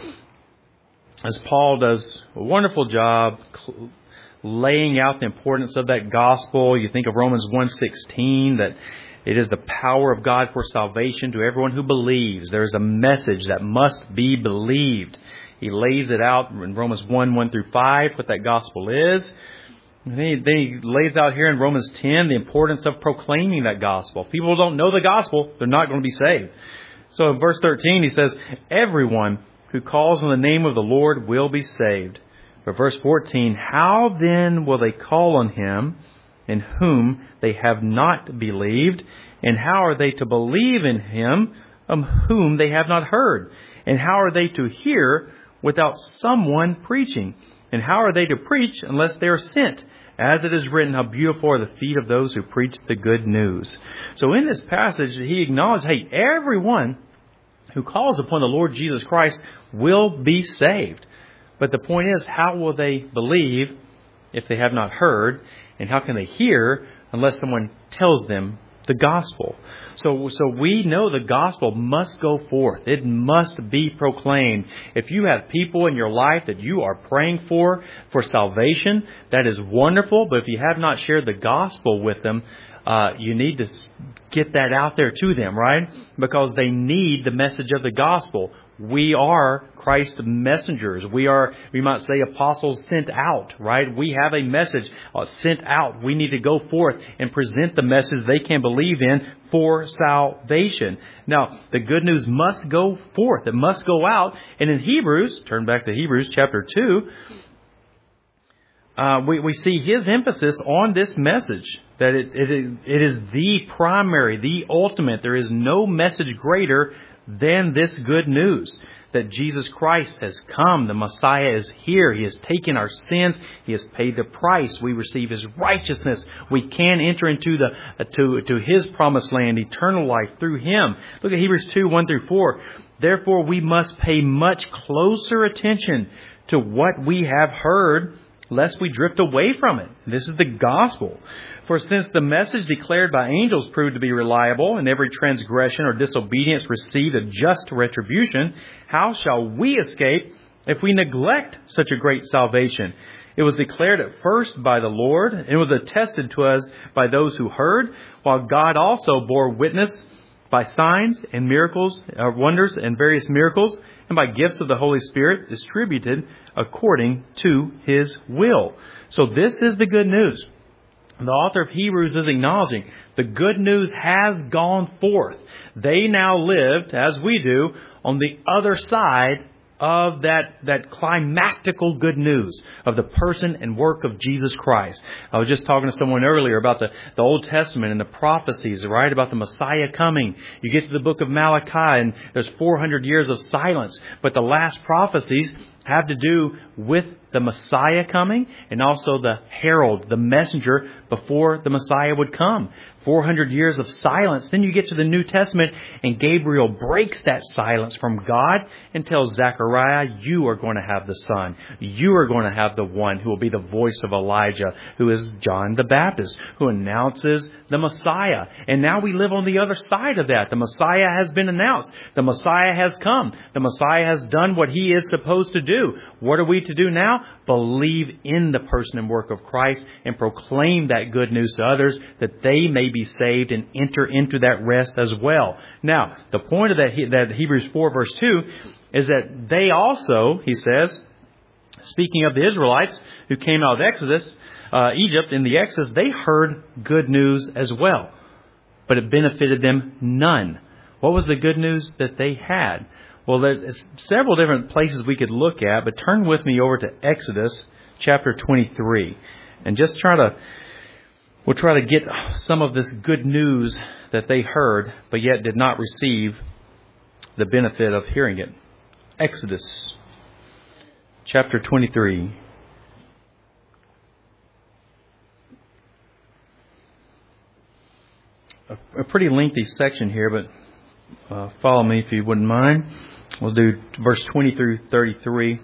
As Paul does a wonderful job laying out the importance of that gospel. You think of Romans one sixteen, that it is the power of God for salvation to everyone who believes. There is a message that must be believed. He lays it out in Romans one, one through five, what that gospel is. And then he, then he lays out here in Romans ten the importance of proclaiming that gospel. If people don't know the gospel, they're not going to be saved. So in verse thirteen, he says, everyone who calls on the name of the Lord will be saved. But verse fourteen, how then will they call on him in whom they have not believed? And how are they to believe in him of whom they have not heard? And how are they to hear without someone preaching? And how are they to preach unless they are sent? As it is written, how beautiful are the feet of those who preach the good news. So in this passage, he acknowledges, hey, everyone who calls upon the Lord Jesus Christ will be saved. But the point is, how will they believe if they have not heard? And how can they hear unless someone tells them the gospel? So, so we know the gospel must go forth. It must be proclaimed. If you have people in your life that you are praying for, for salvation, that is wonderful. But if you have not shared the gospel with them, uh, you need to get that out there to them, right? Because they need the message of the gospel. We are Christ's messengers. We are, we might say, apostles sent out, right? We have a message uh, sent out. We need to go forth and present the message they can believe in for salvation. Now, the good news must go forth. It must go out. And in Hebrews, turn back to Hebrews chapter two, uh, we, we see his emphasis on this message. That it, it, is, it is the primary, the ultimate. There is no message greater than this good news. That Jesus Christ has come. The Messiah is here. He has taken our sins. He has paid the price. We receive His righteousness. We can enter into the to, to His promised land, eternal life through Him. Look at Hebrews two, one through four. Therefore, we must pay much closer attention to what we have heard, lest we drift away from it. This is the gospel. For since the message declared by angels proved to be reliable, and every transgression or disobedience received a just retribution, how shall we escape if we neglect such a great salvation? It was declared at first by the Lord, and it was attested to us by those who heard, while God also bore witness by signs and miracles, uh, wonders and various miracles, and by gifts of the Holy Spirit distributed according to His will. So this is the good news. The author of Hebrews is acknowledging the good news has gone forth. They now lived, as we do, on the other side of that, that climactical good news of the person and work of Jesus Christ. I was just talking to someone earlier about the, the Old Testament and the prophecies, right, about the Messiah coming. You get to the book of Malachi and there's four hundred years of silence. But the last prophecies have to do with the Messiah coming and also the herald, the messenger before the Messiah would come. four hundred years of silence. Then you get to the New Testament and Gabriel breaks that silence from God and tells Zechariah, you are going to have the Son. You are going to have the one who will be the voice of Elijah, who is John the Baptist, who announces the Messiah. And now we live on the other side of that. The Messiah has been announced. The Messiah has come. The Messiah has done what He is supposed to do. What are we to do now? Believe in the person and work of Christ and proclaim that good news to others that they may be saved and enter into that rest as well. Now, the point of that, that Hebrews four verse two is that they also, he says, speaking of the Israelites who came out of Exodus, uh, Egypt in the Exodus, they heard good news as well, but it benefited them none. What was the good news that they had? Well, there's several different places we could look at, but turn with me over to Exodus chapter twenty-three and just try to, we'll try to get some of this good news that they heard, but yet did not receive the benefit of hearing it. Exodus chapter twenty-three. A, a pretty lengthy section here, but uh, follow me if you wouldn't mind. We'll do verse twenty through thirty-three.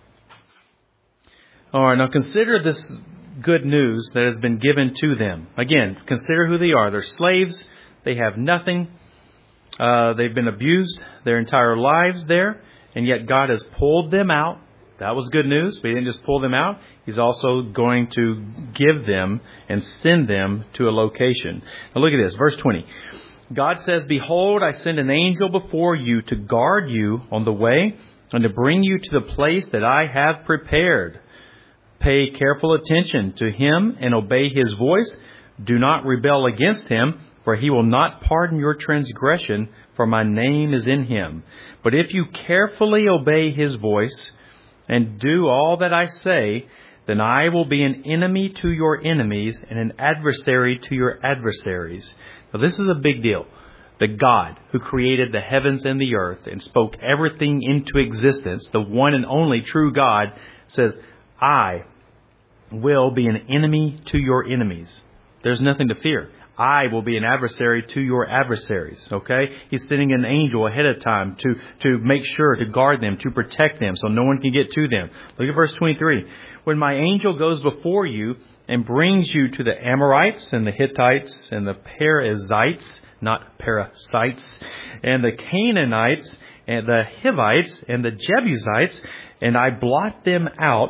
All right, now consider this good news that has been given to them. Again, consider who they are. They're slaves. They have nothing. Uh, they've been abused their entire lives there, and yet God has pulled them out. That was good news, but He didn't just pull them out. He's also going to give them and send them to a location. Now look at this, verse twenty. God says, behold, I send an angel before you to guard you on the way and to bring you to the place that I have prepared. Pay careful attention to him and obey his voice. Do not rebel against him, for he will not pardon your transgression, for my name is in him. But if you carefully obey his voice and do all that I say, then I will be an enemy to your enemies and an adversary to your adversaries. Now this is a big deal. The God who created the heavens and the earth and spoke everything into existence, the one and only true God, says, I will be an enemy to your enemies. There's nothing to fear. I will be an adversary to your adversaries. Okay? He's sending an angel ahead of time to, to make sure, to guard them, to protect them so no one can get to them. Look at verse twenty-three. When my angel goes before you and brings you to the Amorites and the Hittites and the Perizzites, not parasites, and the Canaanites and the Hivites and the Jebusites, and I blot them out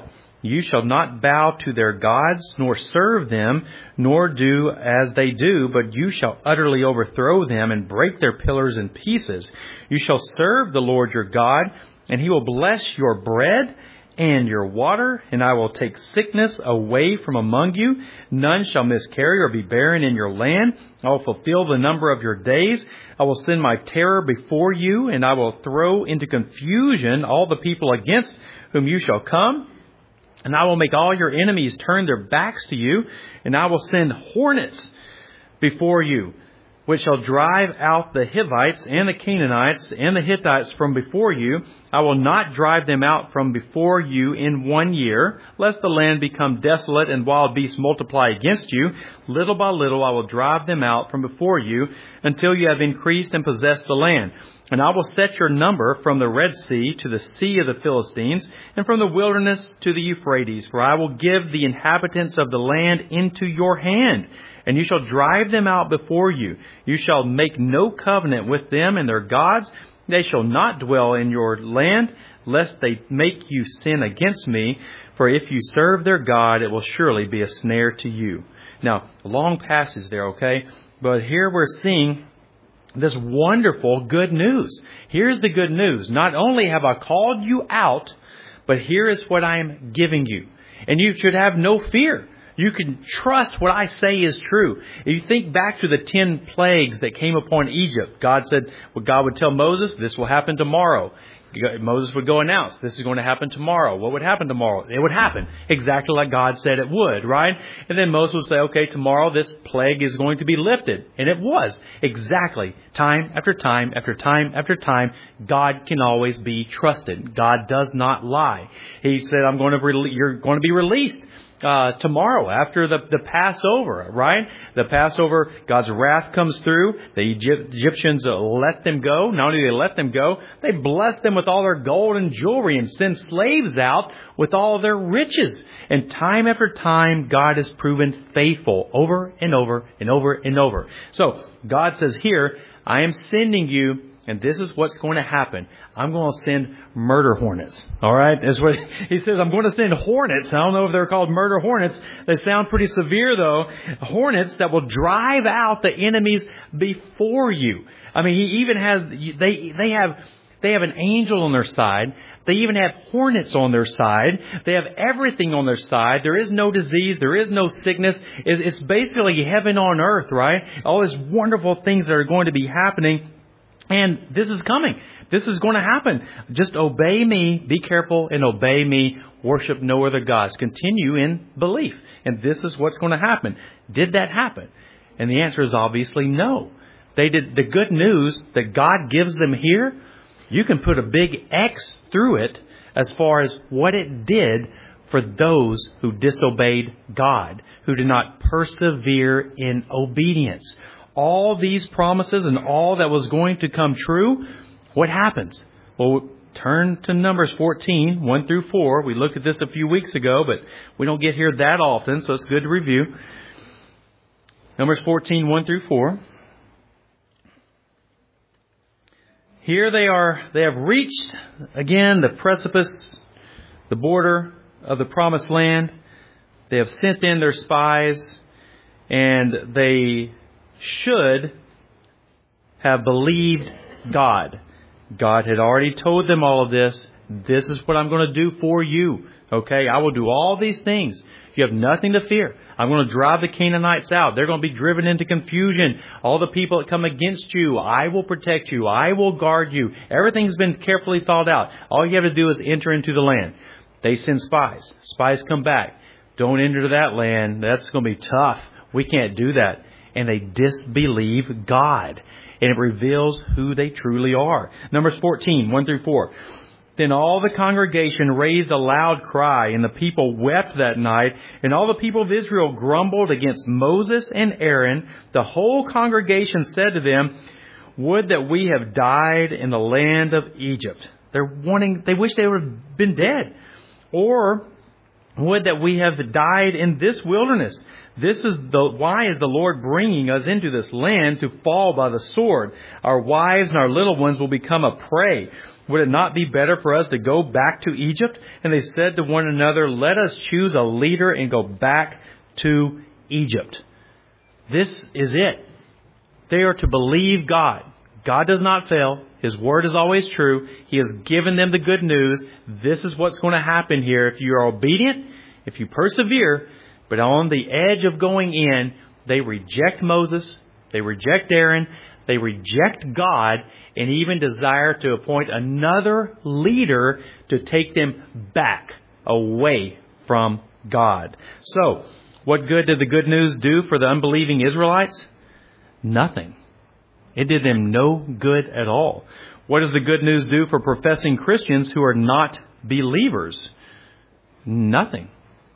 You shall not bow to their gods, nor serve them, nor do as they do, but you shall utterly overthrow them and break their pillars in pieces. You shall serve the Lord your God, and he will bless your bread and your water, and I will take sickness away from among you. None shall miscarry or be barren in your land. I will fulfill the number of your days. I will send my terror before you, and I will throw into confusion all the people against whom you shall come. And I will make all your enemies turn their backs to you, and I will send hornets before you, which shall drive out the Hivites and the Canaanites and the Hittites from before you. I will not drive them out from before you in one year, lest the land become desolate and wild beasts multiply against you. Little by little I will drive them out from before you until you have increased and possessed the land. And I will set your number from the Red Sea to the sea of the Philistines, and from the wilderness to the Euphrates. For I will give the inhabitants of the land into your hand, and you shall drive them out before you. You shall make no covenant with them and their gods. They shall not dwell in your land, lest they make you sin against me. For if you serve their God, it will surely be a snare to you. Now, a long passage there, okay? But here we're seeing this wonderful good news. Here's the good news. Not only have I called you out, but here is what I am giving you. And you should have no fear. You can trust what I say is true. If you think back to the ten plagues that came upon Egypt, God said, well, God would tell Moses, this will happen tomorrow. Moses would go announce, this is going to happen tomorrow. What would happen tomorrow? It would happen exactly like God said it would, right? And then Moses would say, okay, tomorrow this plague is going to be lifted. And it was exactly time after time after time after time. God can always be trusted. God does not lie. He said, I'm going to, re- you're going to be released. Uh, tomorrow after the, the Passover, right? The Passover, God's wrath comes through. The Egypt, Egyptians uh, let them go. Not only did they let them go, they blessed them with all their gold and jewelry and sent slaves out with all their riches. And time after time, God has proven faithful over and over and over and over. So God says here, I am sending you, and this is what's going to happen. I'm going to send murder hornets. All right? That's what he says. I'm going to send hornets. I don't know if they're called murder hornets. They sound pretty severe, though. Hornets that will drive out the enemies before you. I mean, he even has, they, they have, they have an angel on their side. They even have hornets on their side. They have everything on their side. There is no disease. There is no sickness. It's basically heaven on earth, right? All these wonderful things that are going to be happening. And this is coming. This is going to happen. Just obey me. Be careful and obey me. Worship no other gods. Continue in belief. And this is what's going to happen. Did that happen? And the answer is obviously no. They did. The good news that God gives them here, you can put a big X through it as far as what it did for those who disobeyed God, who did not persevere in obedience. All these promises and all that was going to come true, what happens? Well, turn to Numbers fourteen, one through four. We looked at this a few weeks ago, but we don't get here that often, so it's good to review. Numbers fourteen, one through four. Here they are, they have reached, again, the precipice, the border of the promised land. They have sent in their spies, and they should have believed God. God had already told them all of this. This is what I'm going to do for you. Okay, I will do all these things. You have nothing to fear. I'm going to drive the Canaanites out. They're going to be driven into confusion. All the people that come against you, I will protect you. I will guard you. Everything's been carefully thought out. All you have to do is enter into the land. They send spies. Spies come back. Don't enter that land. That's going to be tough. We can't do that. And they disbelieve God. And it reveals who they truly are. Numbers fourteen, one through four. Then all the congregation raised a loud cry, and the people wept that night. And all the people of Israel grumbled against Moses and Aaron. The whole congregation said to them, would that we have died in the land of Egypt. They're wanting, they wish they would have been dead. Or would that we have died in this wilderness. This is the, why is the Lord bringing us into this land to fall by the sword? Our wives and our little ones will become a prey. Would it not be better for us to go back to Egypt? And they said to one another, let us choose a leader and go back to Egypt. This is it. They are to believe God. God does not fail. His word is always true. He has given them the good news. This is what's going to happen here. If you are obedient, if you persevere, but on the edge of going in, they reject Moses, they reject Aaron, they reject God, and even desire to appoint another leader to take them back away from God. So, what good did the good news do for the unbelieving Israelites? Nothing. It did them no good at all. What does the good news do for professing Christians who are not believers? Nothing.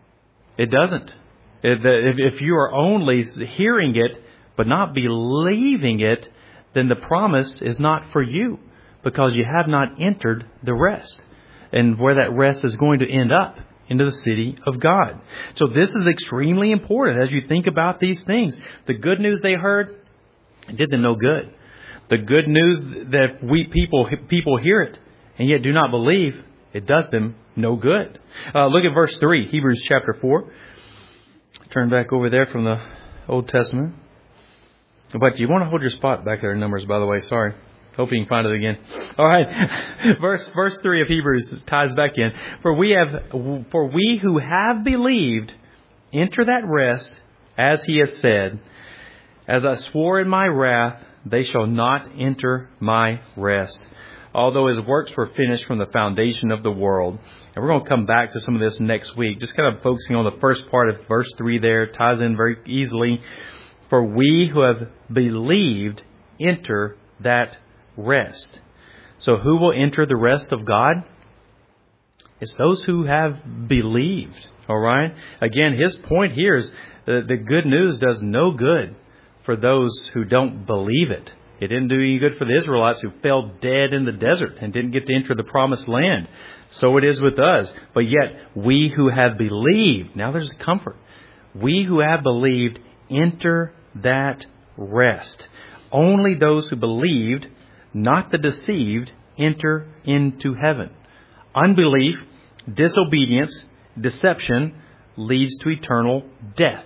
It doesn't. If, if you are only hearing it but not believing it, then the promise is not for you because you have not entered the rest. And where that rest is going to end up, into the city of God. So this is extremely important as you think about these things. The good news they heard, it did them no good. The good news that we people people hear it and yet do not believe, it does them no good. Uh, look at verse three, Hebrews chapter four. Turn back over there from the Old Testament. But you want to hold your spot back there in Numbers, by the way. Sorry. Hope you can find it again. All right. Verse, verse three of Hebrews ties back in. For we have, for we who have believed enter that rest, as he has said, as I swore in my wrath, they shall not enter my rest, although his works were finished from the foundation of the world. And we're going to come back to some of this next week, just kind of focusing on the first part of verse three there. It ties in very easily. For we who have believed enter that rest. So who will enter the rest of God? It's those who have believed. All right. Again, his point here is that the good news does no good for those who don't believe it. It didn't do any good for the Israelites who fell dead in the desert and didn't get to enter the promised land. So it is with us. But yet, we who have believed, now there's comfort. We who have believed enter that rest. Only those who believed, not the deceived, enter into heaven. Unbelief, disobedience, deception leads to eternal death.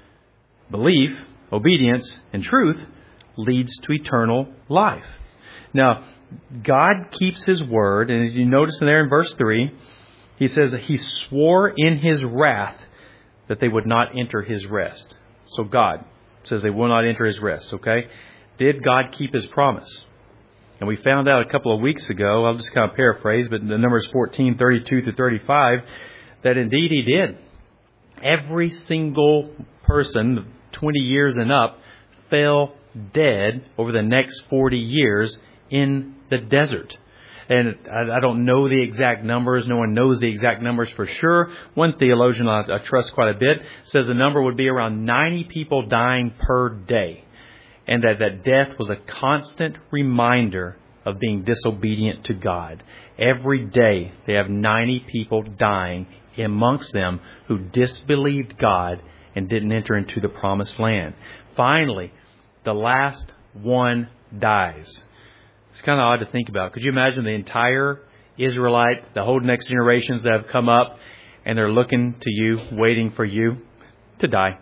Belief, obedience, and truth leads to eternal life. Now, God keeps His word, and as you notice there in verse three, He says that He swore in His wrath that they would not enter His rest. So God says they will not enter His rest, okay? Did God keep His promise? And we found out a couple of weeks ago, I'll just kind of paraphrase, but in the Numbers fourteen, thirty-two through thirty-five, that indeed He did. Every single person, twenty years and up, fell dead over the next forty years in the desert. And I don't know the exact numbers. No one knows the exact numbers for sure. One theologian I, I trust quite a bit says the number would be around ninety people dying per day. And that, that death was a constant reminder of being disobedient to God. Every day they have ninety people dying amongst them who disbelieved God and didn't enter into the promised land. Finally, the last one dies. It's kind of odd to think about. Could you imagine the entire Israelite, the whole next generations that have come up, and they're looking to you, waiting for you to die?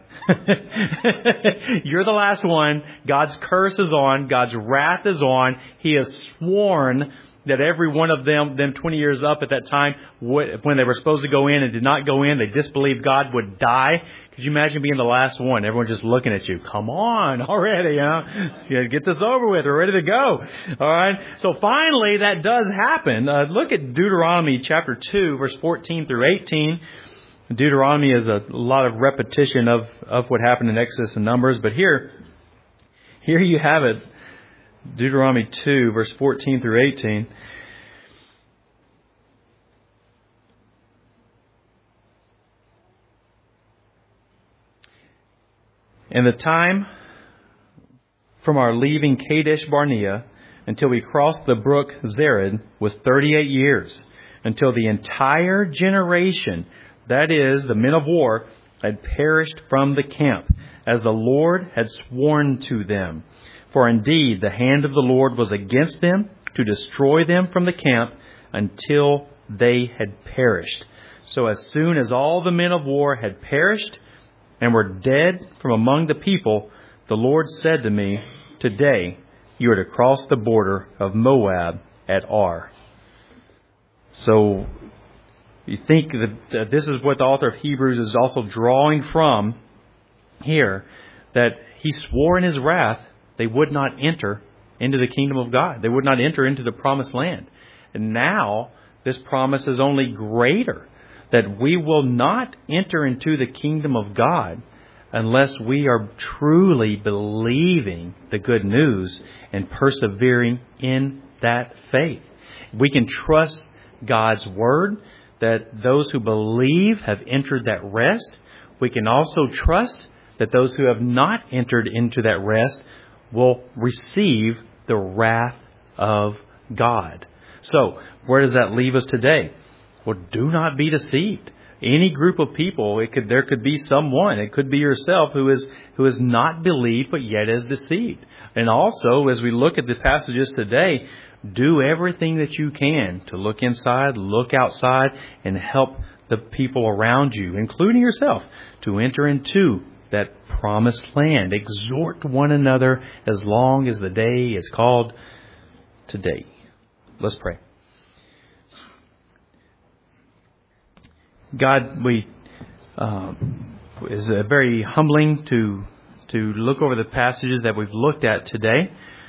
You're the last one. God's curse is on. God's wrath is on. He has sworn that every one of them, them twenty years up at that time, would, when they were supposed to go in and did not go in, they disbelieved God, would die. Could you imagine being the last one? Everyone's just looking at you. Come on already, huh? You get this over with. We're ready to go. All right. So finally, that does happen. Uh, look at Deuteronomy chapter two, verse fourteen through eighteen. Deuteronomy is a lot of repetition of, of what happened in Exodus and Numbers. But here, here you have it. Deuteronomy two, verse fourteen through eighteen. And the time from our leaving Kadesh Barnea until we crossed the brook Zered was thirty-eight years, until the entire generation, that is, the men of war, had perished from the camp, as the Lord had sworn to them. For indeed the hand of the Lord was against them to destroy them from the camp until they had perished. So as soon as all the men of war had perished and were dead from among the people, the Lord said to me, today you are to cross the border of Moab at Ar. So you think that this is what the author of Hebrews is also drawing from here, that he swore in his wrath they would not enter into the kingdom of God. They would not enter into the promised land. And now this promise is only greater, that we will not enter into the kingdom of God unless we are truly believing the good news and persevering in that faith. We can trust God's word that those who believe have entered that rest. We can also trust that those who have not entered into that rest will receive the wrath of God. So, where does that leave us today? Well, do not be deceived. Any group of people, it could there could be someone, it could be yourself who is who has not believed but yet is deceived. And also, as we look at the passages today, do everything that you can to look inside, look outside, and help the people around you, including yourself, to enter into that promised land. Exhort one another as long as the day is called today. Let's pray. God, we uh, it's uh, very humbling to to look over the passages that we've looked at today.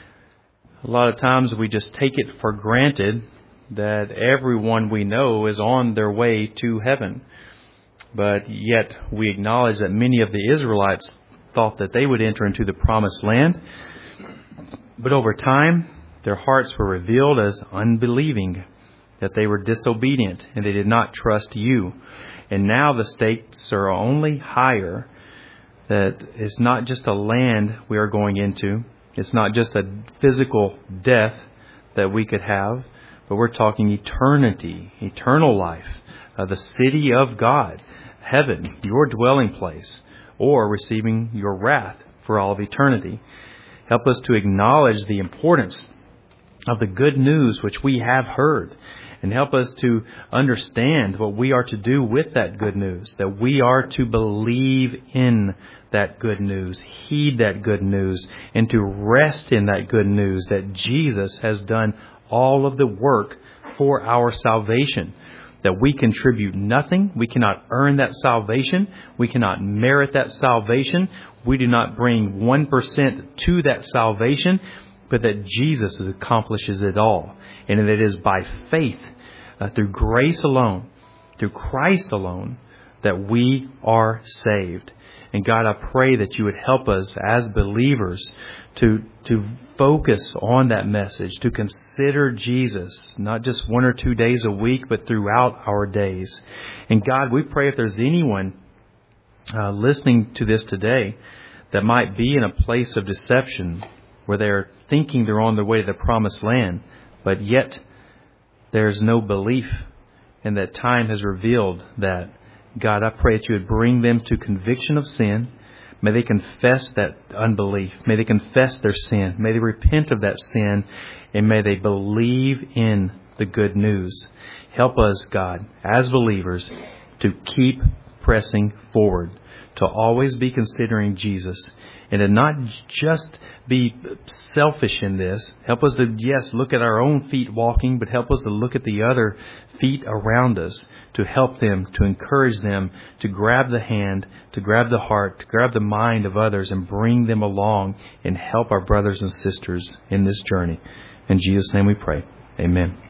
A lot of times we just take it for granted that everyone we know is on their way to heaven. But yet we acknowledge that many of the Israelites thought that they would enter into the promised land. But over time, their hearts were revealed as unbelieving, that they were disobedient and they did not trust you. And now the stakes are only higher, that it's not just a land we are going into. It's not just a physical death that we could have, but we're talking eternity, eternal life, uh, the city of God, heaven, your dwelling place, or receiving your wrath for all of eternity. Help us to acknowledge the importance of the good news which we have heard, and help us to understand what we are to do with that good news, that we are to believe in that good news, heed that good news, and to rest in that good news that Jesus has done all of the work for our salvation, that we contribute nothing. We cannot earn that salvation. We cannot merit that salvation. We do not bring one percent to that salvation, but that Jesus accomplishes it all. And that it is by faith, uh, through grace alone, through Christ alone, that we are saved. And God, I pray that you would help us as believers to to focus on that message, to consider Jesus, not just one or two days a week, but throughout our days. And God, we pray if there's anyone uh, listening to this today that might be in a place of deception, where they're thinking they're on their way to the promised land, but yet there's no belief, and that time has revealed that. God, I pray that you would bring them to conviction of sin. May they confess that unbelief. May they confess their sin. May they repent of that sin. And may they believe in the good news. Help us, God, as believers, to keep pressing forward, to always be considering Jesus, and to not just be selfish in this. Help us to, yes, look at our own feet walking, but help us to look at the other feet around us, to help them, to encourage them, to grab the hand, to grab the heart, to grab the mind of others and bring them along and help our brothers and sisters in this journey. In Jesus' name we pray. Amen.